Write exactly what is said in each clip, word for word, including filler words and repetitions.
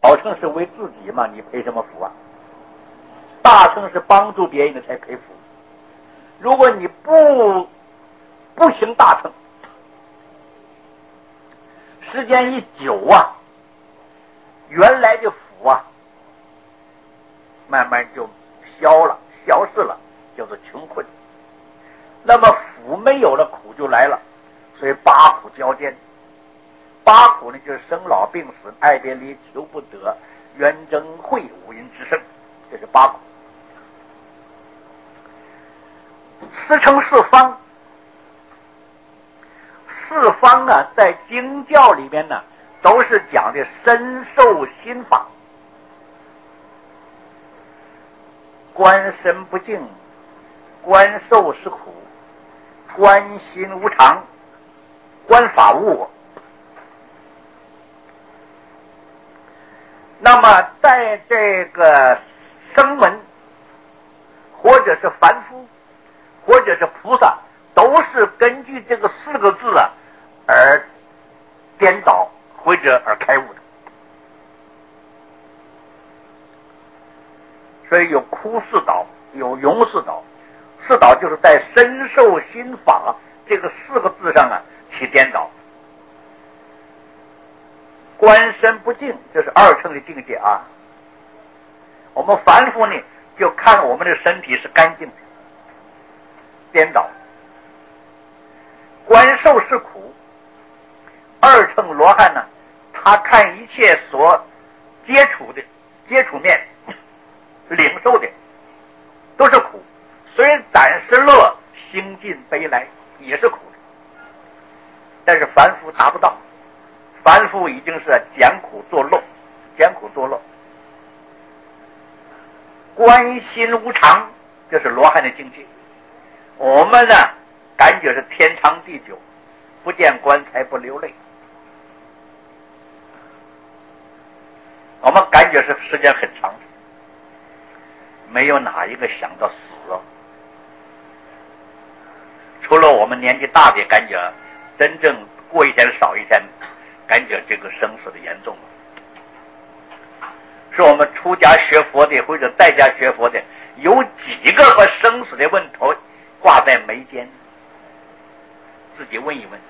小乘是为自己嘛，你赔什么福啊？大乘是帮助别人的才赔福。如果你不不行大乘，时间一久啊，原来的福啊，慢慢就消了，消失了，叫做穷困。那么福没有了，苦就来了，所以八苦交煎。八苦呢，就是生老病死、爱别离、求不得、冤憎会、五阴之盛，这是八苦。四乘四方，四方啊，在经教里面呢，都是讲的身受心法。观身不净，观受是苦，观心无常，观法无我。那么在这个声闻或者是凡夫或者是菩萨，都是根据这个四个字啊而颠倒或者而开悟的。所以有枯四倒，有永四倒。四倒就是在身受心法这个四个字上啊起颠倒。观身不净，这是二乘的境界啊。我们凡夫呢，就看我们的身体是干净的，颠倒。观受是苦，二乘罗汉呢，他看一切所接触的接触面、领受的都是苦，虽暂时乐，心尽悲来，也是苦的。但是凡夫达不到。凡夫已经是减苦作乐，减苦作乐。观心无常，这是罗汉的境界。我们呢，感觉是天长地久，不见棺材不流泪。我们感觉是时间很长，没有哪一个想到死了。除了我们年纪大的感觉，真正过一天少一天。感觉这个生死的严重，是我们出家学佛的或者在家学佛的，有几个把生死的问题挂在眉间？自己问一问。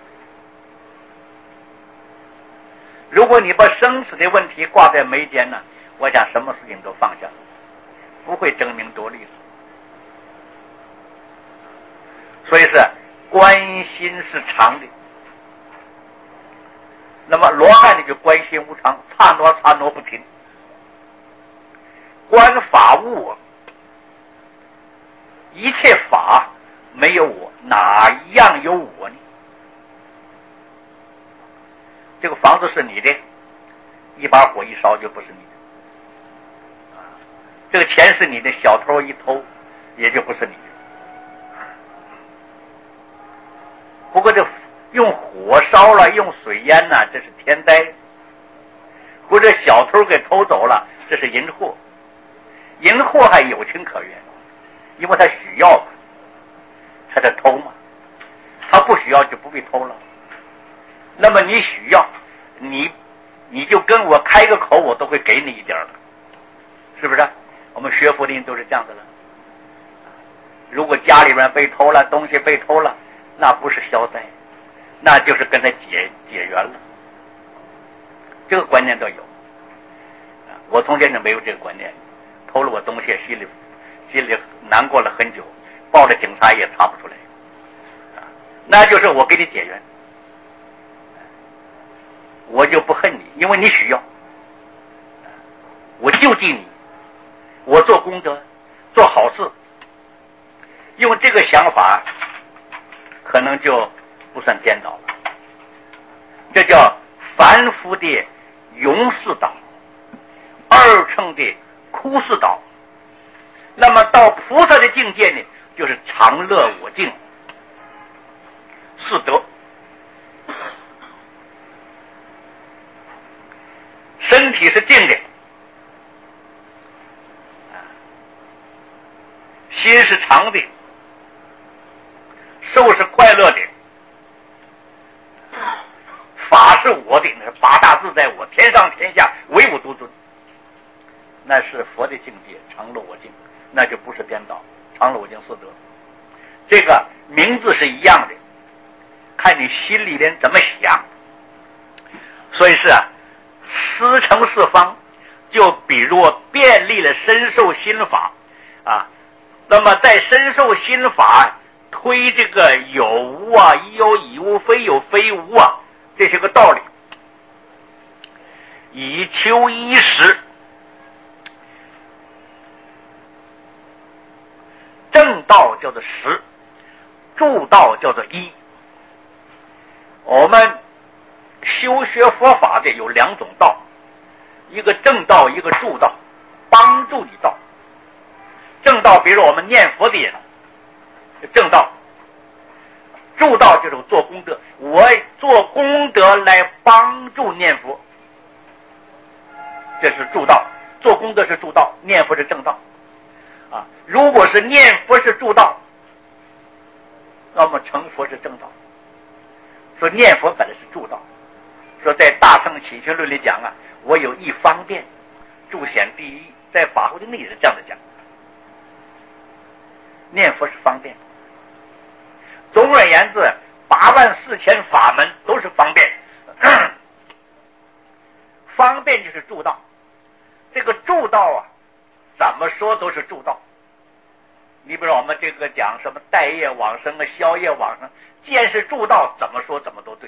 如果你把生死的问题挂在眉间呢，我想什么事情都放下，不会争名夺利的。所以是观心是常的。那么罗汉呢就观心无常，刹那刹那不停。观法无我，一切法没有我，哪一样有我呢？这个房子是你的，一把火一烧就不是你的；这个钱是你的，小偷一偷也就不是你的。不过这用火烧了，用水淹呢，这是天灾；或者小偷给偷走了，这是淫祸。淫祸还有情可原，因为他需要，他在偷嘛。他不需要就不被偷了。那么你需要，你你就跟我开个口，我都会给你一点的，是不是？我们学佛的人都是这样的了。如果家里边被偷了，东西被偷了，那不是消灾，那就是跟他解解缘了。这个观念都有。我从前就没有这个观念，偷了我东西，心里心里难过了很久，报了警察也查不出来。那就是我给你解缘，我就不恨你，因为你需要，我救济你，我做功德，做好事。用这个想法，可能就不算颠倒了。这叫凡夫的庸世道，二乘的枯世道。那么到菩萨的境界呢，就是常乐我净，是德。身体是净的，心是常的，受是快乐的，法是我的，那是八大自在我，天上天下唯我独尊。 那是佛的境界，常乐我净，那就不是颠倒，常乐我净四德。这个名字是一样的，看你心里边怎么想。所以是啊，思成四方，就比如便利了身受心法啊。那么在身受心法推这个有无啊，已有已无，非有非无啊，这些个道理，以求一时。正道叫做实，助道叫做一。我们修学佛法的有两种道，一个正道，一个助道，帮助你道。正道比如我们念佛的人，正道；助道就是做功德，我做功德来帮助念佛，这是助道。做功德是助道，念佛是正道啊。如果是念佛是助道，那么成佛是正道。说念佛本来是助道，说在大乘起学论里讲啊，我有一方便，助显第一，在法华经里也是这样的讲。念佛是方便，总而言之，八万四千法门都是方便，方便就是助道。这个助道啊，怎么说都是助道。你比如我们这个讲什么待业往生啊，消业往生，既然是助道，怎么说怎么都对。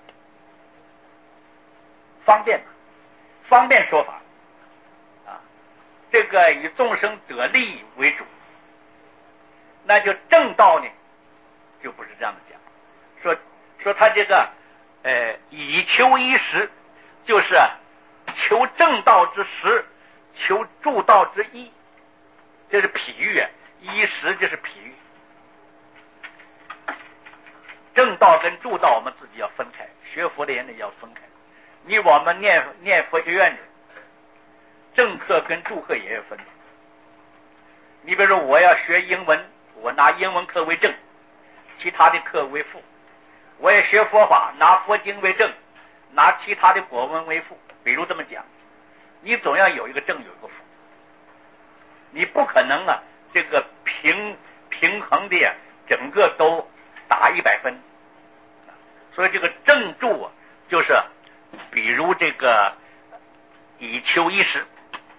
方便，方便说法啊，这个以众生得利为主。那就正道呢，就不是这样的讲。说说他这个呃以求一时，就是求正道之实，求助道之一，这是譬喻啊。一时就是譬喻。正道跟助道我们自己要分开，学佛的人呢要分开。你我们念念佛学院的正课跟助课也要分。你比如说我要学英文，我拿英文课为正，其他的课为辅。我也学佛法，拿佛经为正，拿其他的国文为辅。比如这么讲，你总要有一个正，有一个辅，你不可能啊这个平平衡的呀，整个都打一百分。所以这个正助啊，就是比如这个以求一时，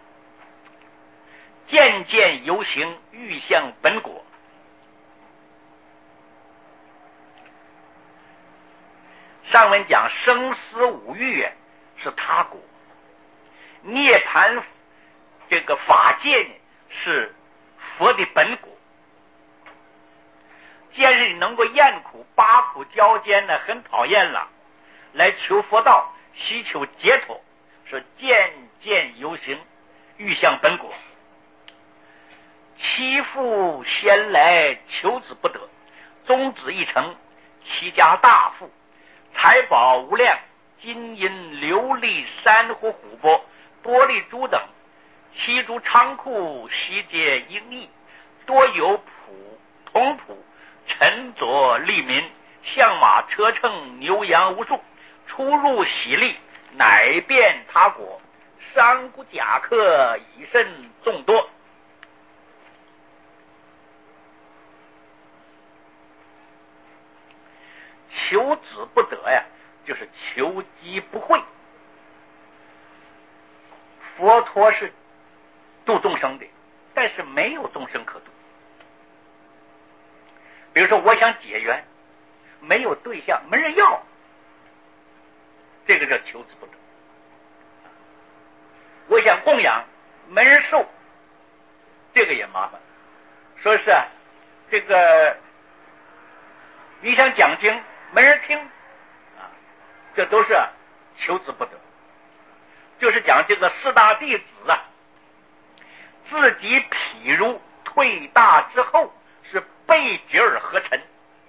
渐渐游行，欲向本果。上文讲生死五欲是他果，涅盘这个法界呢是佛的本果。既然是你能够厌苦八苦交煎呢，很讨厌了，来求佛道，希求解脱，说渐渐游行，欲向本果。其父先来求子不得，宗子一成，其家大富，财宝无量，金银琉璃珊瑚琥珀玻璃珠等，其诸仓库悉皆应益，多有仆童仆乘佐利民，象马车乘牛羊无数，出入喜利，乃变他国，商贾甲客以甚众多。求子不得呀，就是求机不会。佛陀是度众生的，但是没有众生可度。比如说我想结缘，没有对象，没人要，这个叫求子不得。我想供养，没人受，这个也麻烦。说是啊，这个你想讲经，没人听啊，这都是求子不得。就是讲这个四大弟子啊，自己譬如退大之后，是背觉而合尘。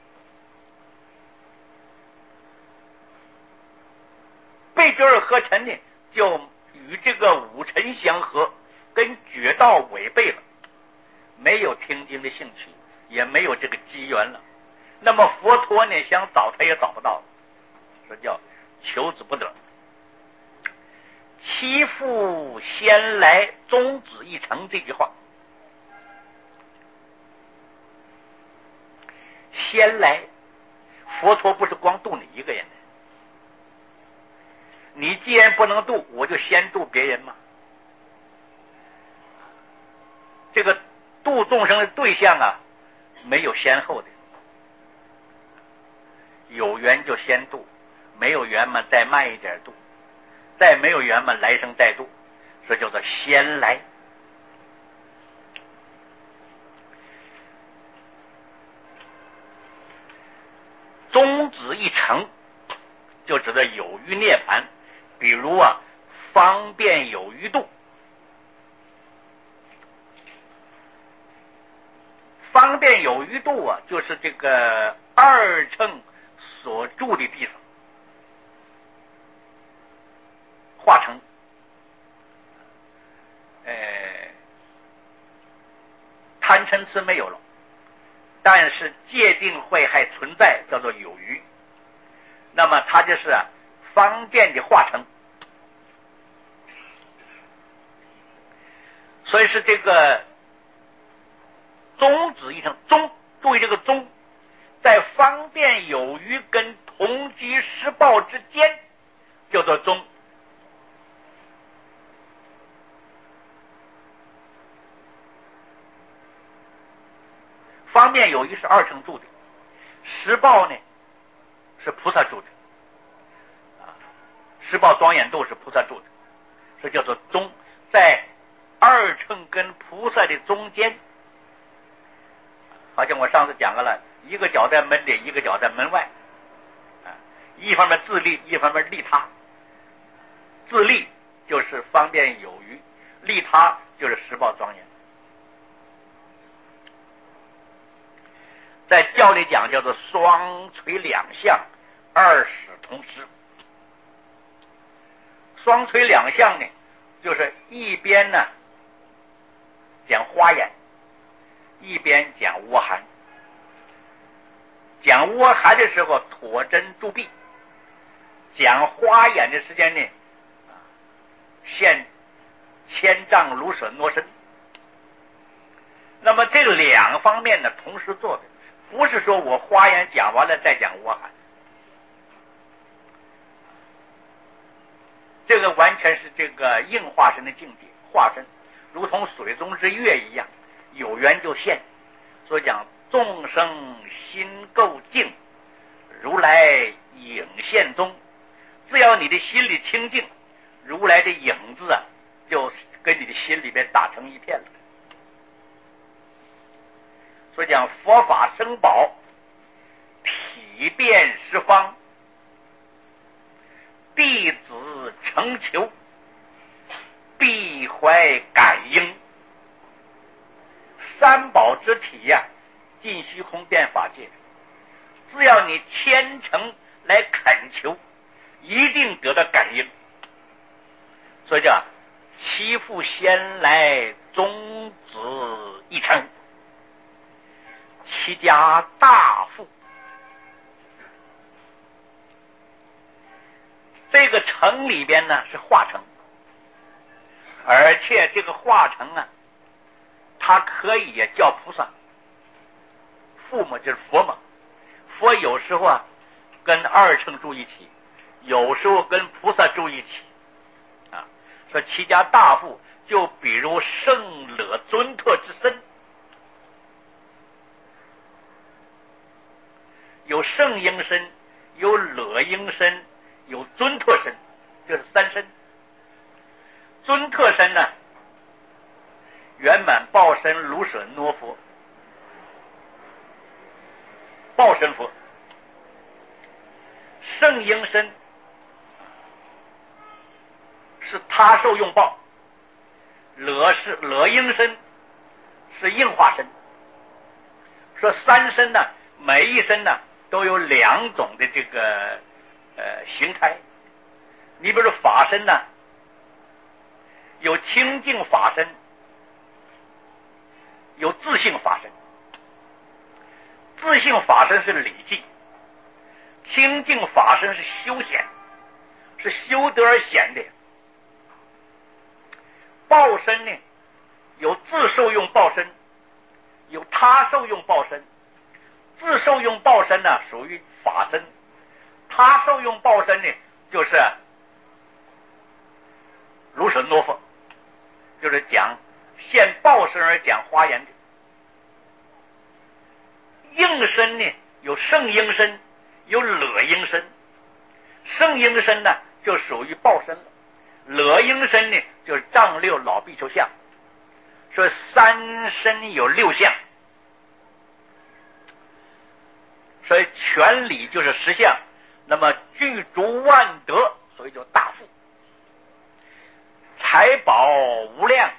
背觉而合尘呢，就与这个五尘相合，跟觉道违背了，没有听经的兴趣，也没有这个机缘了。那么佛陀呢，想找他也找不到，说叫求子不得。 其父先来，宗旨一成这句话，先来，佛陀不是光度你一个人的，你既然不能度，我就先度别人嘛。这个度众生的对象啊，没有先后的，有缘就先度，没有缘嘛再慢一点度，再没有缘嘛来生再度，这叫做先来。宗旨一成，就指的有余涅槃，比如啊，方便有余度。方便有余度啊，就是这个二乘所住的地方，化成，呃，贪嗔痴没有了，但是界定慧还存在，叫做有余。那么它就是啊，方便的化成。所以是这个宗旨一成，宗，注意这个宗，在方便有余跟同居实报之间，叫做宗。方便有余是二乘住的，实报呢是菩萨住的，啊，实报庄严度是菩萨住的，这叫做宗，在二乘跟菩萨的中间。好像我上次讲过了，一个脚在门里，一个脚在门外，啊，一方面自利，一方面利他。自利就是方便有余，利他就是实报庄严。在教里讲叫做双垂两相，二使同时。双垂两相呢，就是一边呢讲花眼，一边讲窝含。讲窝含的时候妥真助臂，讲花眼的时间呢，现千丈如舍挪身。那么这两方面呢同时做的，不是说我花眼讲完了再讲窝含，这个完全是这个应化身的境界，化身如同水中之月一样，有缘就现。所以讲众生心够净，如来影现踪。只要你的心里清净，如来的影子啊，就跟你的心里边打成一片了。所以讲佛法生宝，体变十方，弟子成求，必怀感应。三宝之体呀、啊，尽虚空遍法界，只要你虔诚来恳求，一定得到感应。所以叫其父先来，宗旨一成，其家大富。这个城里边呢是化城，而且这个化城啊，它可以也叫菩萨。父母就是佛嘛，佛有时候啊跟二乘住一起，有时候跟菩萨住一起啊。说其家大富，就比如圣乐尊特之身，有圣应身，有乐应身，有尊特身，就是三身。尊特身呢，圆满报身卢舍挪佛，报身佛。圣应身是他受用报，乐是乐应身是应化身。说三身呢，每一身呢都有两种的这个呃形态。你比如说法身呢，有清净法身，有自性法身。自性法身是理境，清净法身是修显，是修得而显的。 身呢，有自受用报身，有他受用报身。自受用报身呢，属于法身；他受用报身呢，就是如神罗佛，就是讲现报身而讲华严的。应身呢，有圣应身，有乐应身。圣应身呢，就属于报身了；乐应身呢，就是丈六老比丘相。所以三身有六相，所以全理就是十相。那么具足万德，所以叫大富。财宝无量，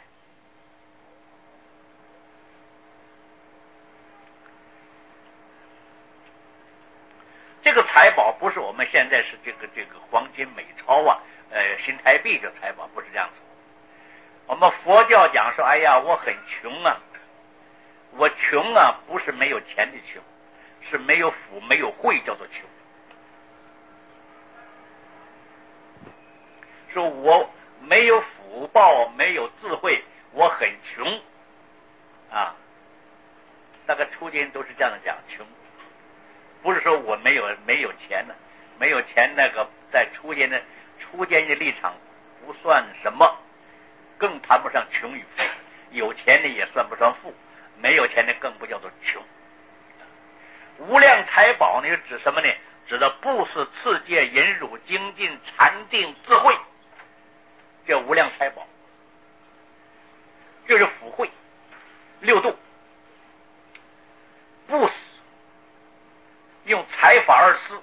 这个财宝不是我们现在是这个这个黄金美钞啊，呃新台币这财宝不是这样子。我们佛教讲说，哎呀，我很穷啊，我穷啊，不是没有钱的穷，是没有福没有慧叫做穷。说我没有福报没有智慧，我很穷啊。大概出家人都是这样讲，穷不是说我没有没有钱呢，没有钱那个在出家的出家人的立场不算什么，更谈不上穷与富。有钱的也算不上富，没有钱的更不叫做穷。无量财宝呢，指什么呢？指的布施、持戒、忍辱、精进、禅定、智慧，这无量财宝就是福慧六度。布施用财法而施，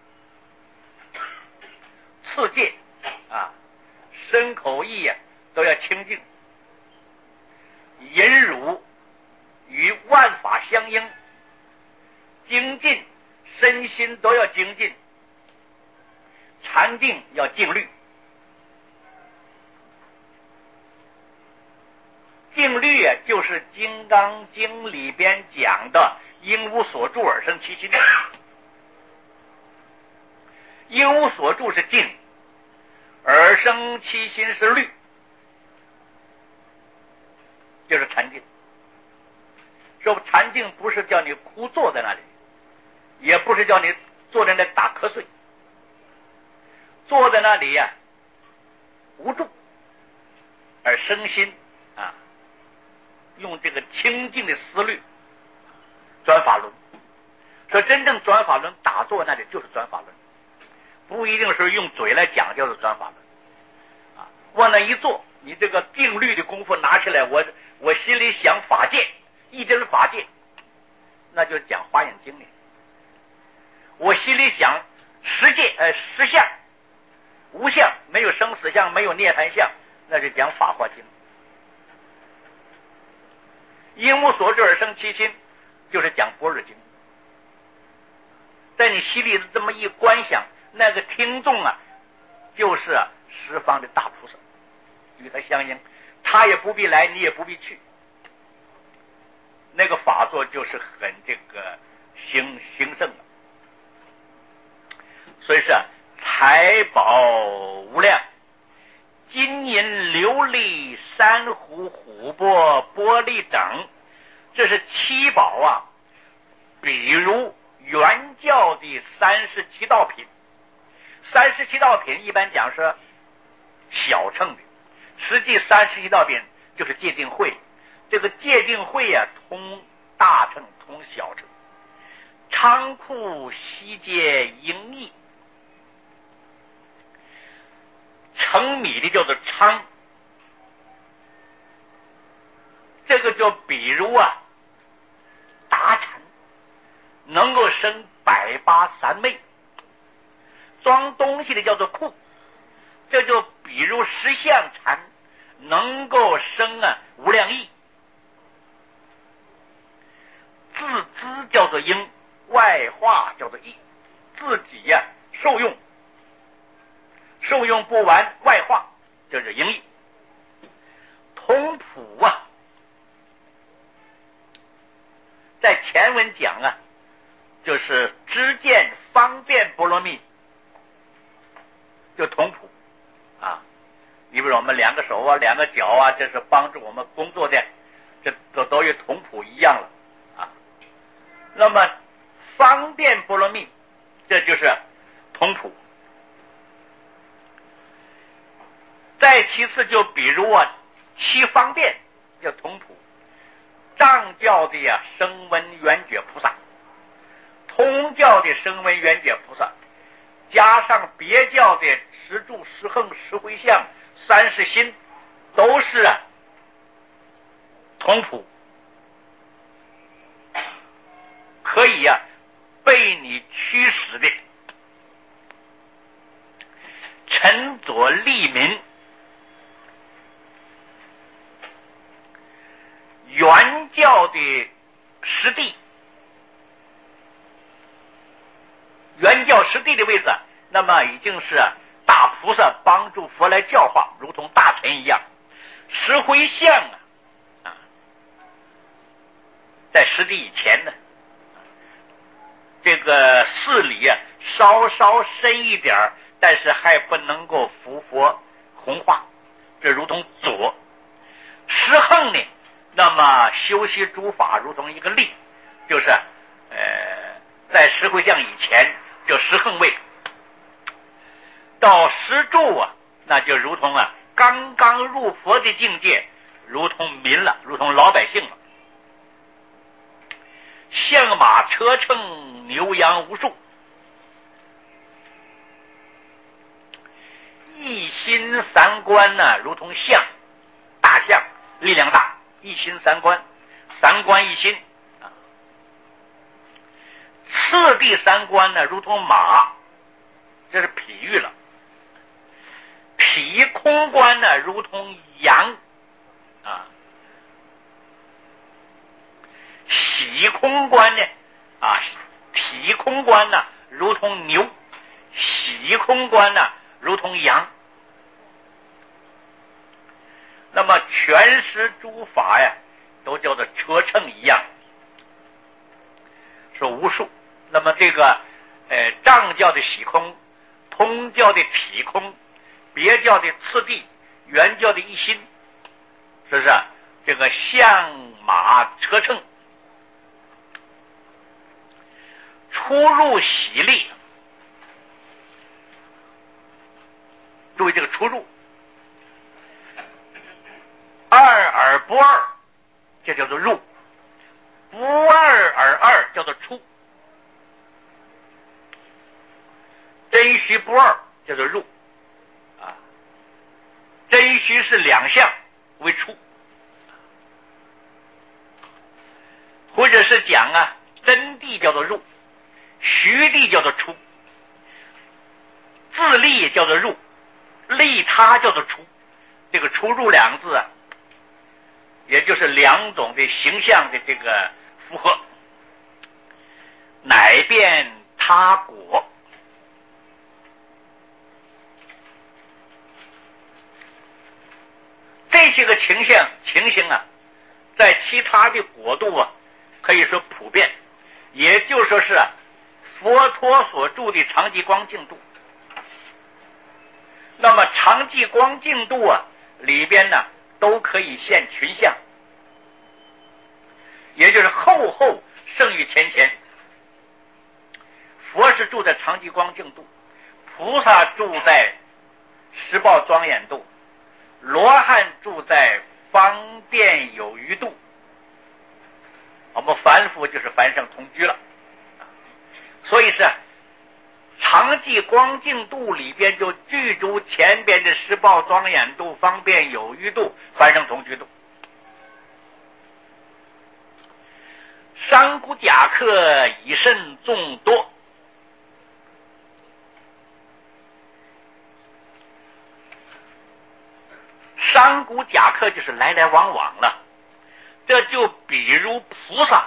持戒啊，身口意啊都要清净，忍辱与万法相应，精进身心都要精进，禅定要静虑。静虑啊，就是《金刚经》里边讲的因无所住而生其心。因无所住是静，而生其心是虑，就是禅定。说禅定不是叫你枯坐在那里，也不是叫你坐在那打瞌睡，坐在那里呀、啊、无助而生心啊，用这个清净的思虑转法轮。说真正转法轮打坐那里就是转法轮，不一定是用嘴来讲就是转法轮啊。往那一坐，你这个定律的功夫拿起来，我我心里想法界，一真法界，那就讲华严经里。我心里想十界呃十相无相，没有生死相，没有涅槃相，那就讲法华经。因无所住而生其心，就是讲般若经。在你心里这么一观想，那个听众啊，就是啊十方的大菩萨，与他相应，他也不必来，你也不必去。那个法座就是很这个兴兴盛的。所以是啊，财宝无量，金银琉璃珊瑚琥珀玻璃等，这是七宝啊。比如原教的三十七道品，三十七道品一般讲是小乘的，实际三十七道品就是戒定慧。这个戒定慧啊，通大乘通小乘，仓库悉皆应义。盛米的叫做仓，这个就比如啊达禅能够生百八三昧，装东西的叫做库，这就比如十相禅能够生啊无量义。自知叫做应，外化叫做义，自己呀、啊、受用，受用不完外化就是应义。通普啊，在前文讲啊，就是知见方便波罗蜜，就通普啊。 你比如我们两个手啊，两个脚啊，这是帮助我们工作的，这都都与同谱一样了啊。那么方便波罗蜜，这就是同谱。再其次，就比如啊，七方便叫同谱。藏教的呀，声闻缘觉菩萨，通教的声闻缘觉菩萨，加上别教的十住、十横、十回向、三十心，都是啊同谱，可以呀、啊、被你驱使的，沉着利民。原教的实地，原教实地的位置，那么已经是大菩萨帮助佛来教化，如同大臣一样。十回向啊，啊，在实地以前呢，这个事理啊稍稍深一点，但是还不能够符佛弘化，这如同左。十横呢，那么修习诸法如同一个力，就是呃，在十回向以前就十横位，到十住啊，那就如同啊刚刚入佛的境界，如同民了，如同老百姓了。象马车乘牛羊无数，一心三观呢，如同象，大象力量大，一心三观，三观一心啊。次第三观呢，如同马，这是比喻了。体空观呢，如同羊啊。喜空观呢，啊，体空观呢，如同牛；喜空观呢，如同羊。那么全实诸法呀，都叫做车乘一样，是无数。那么这个呃藏教的喜空，通教的体空，别教的次第，原教的一心，是不是？这个象马车乘，出入喜力，注意这个出入。二而不二，这叫做入；不二而二，叫做出。真虚不二，叫做入。啊，真虚是两项为出，或者是讲啊，真谛叫做入，虚谛叫做出，自利叫做入，利他叫做出。这个出入两个字啊，也就是两种的形象的这个符合，乃变他果。这些个情形情形啊，在其他的国度啊，可以说普遍，也就说是、啊、佛陀所住的常寂光净土。那么常寂光净土啊里边呢，都可以现群相，也就是后后胜于前前。佛是住在常寂光净土，菩萨住在十报庄严度，罗汉住在方便有余度，我们凡夫就是凡圣同居了。所以是常寂光净度里边就具足前边的十报庄严度、方便有余度、凡圣同居度。商贾甲客以甚众多，商贾甲客就是来来往往了。这就比如菩萨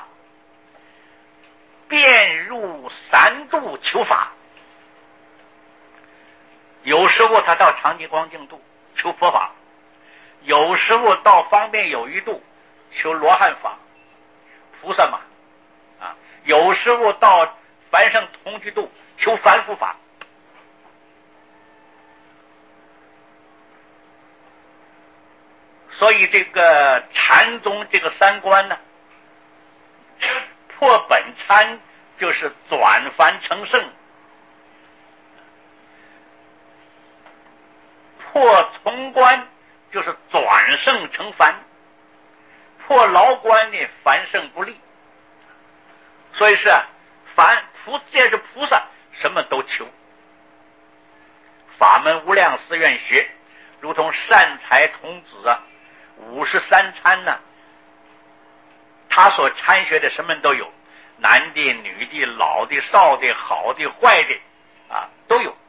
遍入三度求法，有时候他到常寂光净度求佛法，有时候到方便有余度求罗汉法，菩萨嘛啊，有时候到凡圣同居度求凡夫法。 所以这个禅宗这个三观呢，破本参就是转凡成圣，破从观就是转圣成凡，破牢关呢凡圣不立。所以是凡菩这是菩萨什么都求，法门无量寺院学，如同善财童子啊，五十三参呢、啊，他所参学的什么都有，男的、女的、老的、少的、好的、坏的啊都有。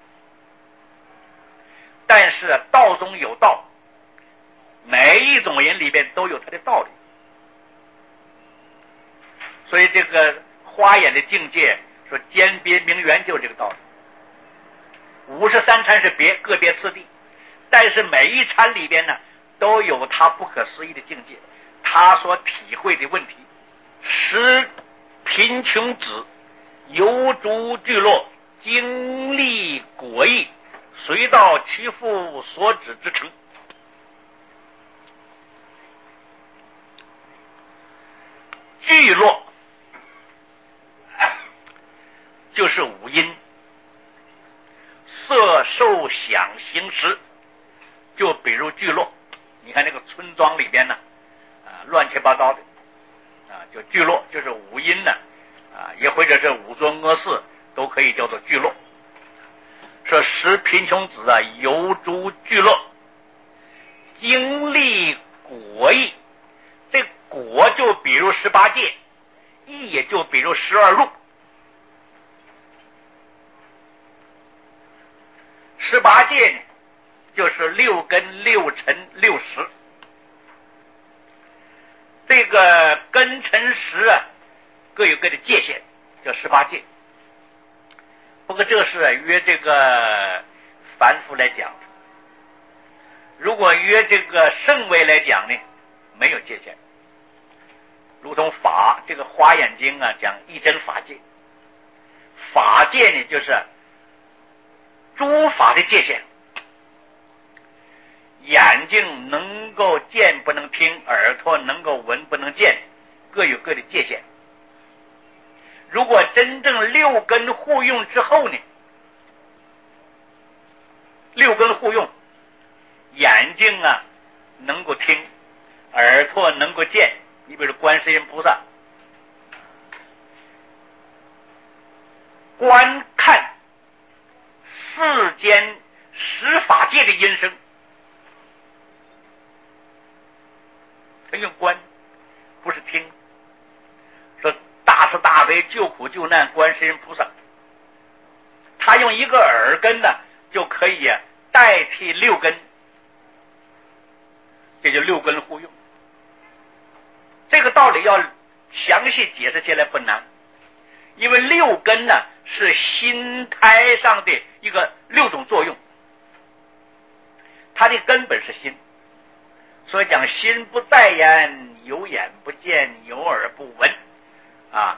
但是、啊、道中有道，每一种人里边都有他的道理。所以这个花眼的境界说兼别名缘就是这个道理。五十三参是别个别次第，但是每一参里边呢都有他不可思议的境界，他所体会的问题。使贫穷子游逐聚落，经历果义，随到其父所指之城。聚落就是五阴，色受想行识，就比如聚落，你看那个村庄里边呢，啊，乱七八糟的，啊，就聚落，就是五阴呢，啊，也或者是五座恶寺，都可以叫做聚落。说使贫穷子啊游逐聚落，经历果义，这果就比如十八界，义也就比如十二路。十八界呢，就是六根、六尘、六识。这个根、尘、识啊，各有各的界限，叫十八界。不过这是约这个凡夫来讲，如果约这个圣位来讲呢，没有界限。如同法，这个华严经啊讲一真法界，法界呢就是诸法的界限。眼睛能够见不能听，耳朵能够闻不能见，各有各的界限。如果真正六根互用之后呢，六根互用，眼睛啊能够听，耳朵能够见。你比如观世音菩萨，观看世间十法界的音声，他用观，不是听。说大慈大悲救苦救难观世音菩萨，他用一个耳根呢就可以啊代替六根，这就六根互用。这个道理要详细解释起来不难，因为六根呢是心胎上的一个六种作用，它的根本是心。所以讲心不在焉，有眼不见，有耳不闻啊。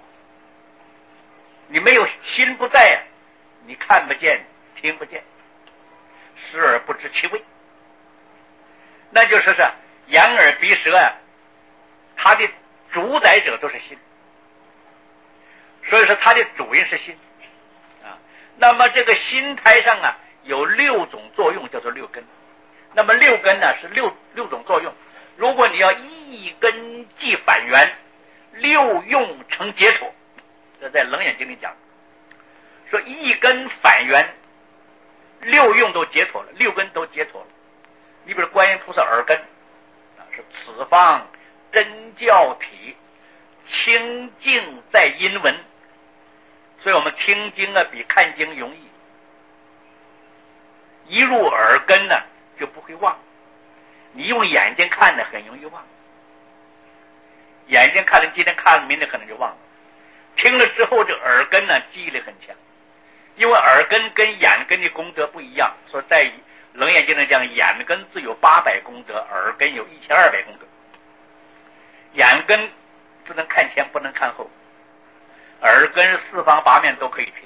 你没有心不在，你看不见，听不见，视而不知其味。那就说是眼耳鼻舌啊，它的主宰者都是心，所以说它的主人是心啊。那么这个心胎上啊有六种作用，叫做六根。那么六根呢是六六种作用，如果你要一根即反缘，六用成解脱，这在楞严经里讲，说一根反缘，六用都解脱了，六根都解脱了。你比如观音菩萨耳根啊，是此方真教体，清净在音闻，所以我们听经啊比看经容易，一入耳根呢就不会忘。你用眼睛看的很容易忘，眼睛看了今天看了明天可能就忘了，听了之后这耳根呢记忆力很强，因为耳根跟眼根的功德不一样，所以在楞严经上讲眼根自有八百功德，耳根有一千二百功德。眼根只能看前不能看后，耳根四方八面都可以听，